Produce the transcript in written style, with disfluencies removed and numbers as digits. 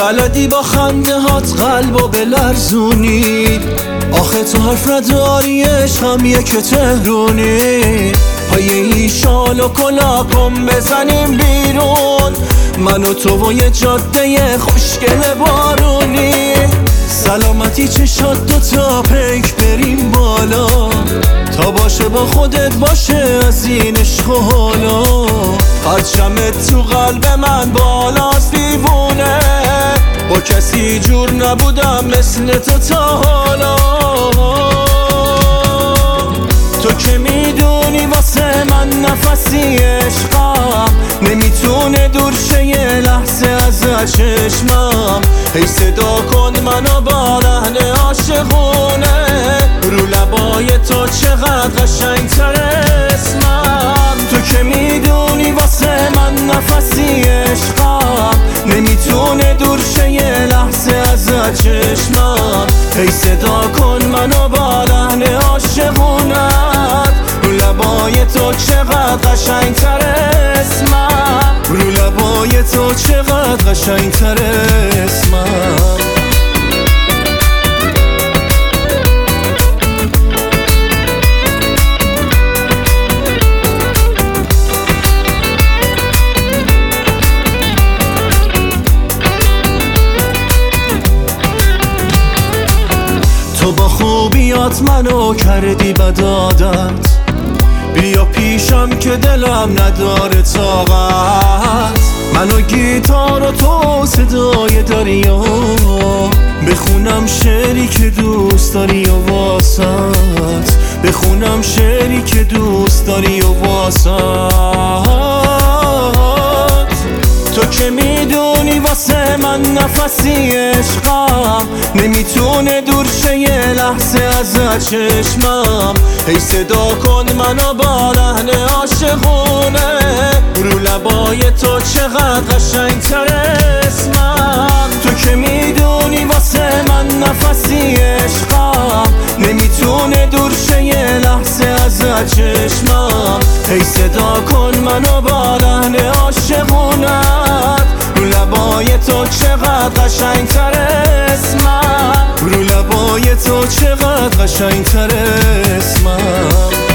بلدی با خنده هات قلبو بلرزونی، آخه تو حرف نداری عشقم یک تهرونی. پای این شال و کلاکم بزنیم بیرون، من و تو و یه جاده خوشگل بارونی. سلامتی چشات دوتا پیک بریم بالا، تا باشه با خودت باشه از این عشق و حالا. پرچمت تو قلب من بالاست دیوونه، با کسی جور نبودم مثل تو تا حالا. تو که میدونی واسه من نفسی عشقم، نمیتونه دور شه یه لحظه از چشمم. هی صدا کن منو با لحن عاشقونه، رو لبای تو چقدر قشنگتر اسمم. تو که میدونی واسه من نفسی عشقم، نمیتونه دور شه یه لحظه از چشمم. هی صدا کن منو با لحن عاشقونت، رو لبای تو چقدر قشنگتر اسمم. رو لبای تو چقدر قشنگتر اسمم. تو با خوبیات منو کردی بد عادت، بیا پیشم که دلم نداره طاقت. منو گیتار و تو صدای دریا، بخونم شعری که دوست داری و واسط، بخونم شعری که دوست داری و واسط. تو که میدونی واسه من نفسی عشقم، نمیتونه دور شه یه لحظه از چشمم. هی صدا کن منو با لحن عاشقونه، رو لبای تو چقدر قشنگتر اسمم. تو که میدونی واسه من نفسی عشقم، نمیتونه دور شه یه لحظه از چشمم. هی صدا کن منو با لحن عاشقونت، رو لبای تو چقدر قشنگتر اسمم. رو لبای تو چقدر قشنگتر اسمم.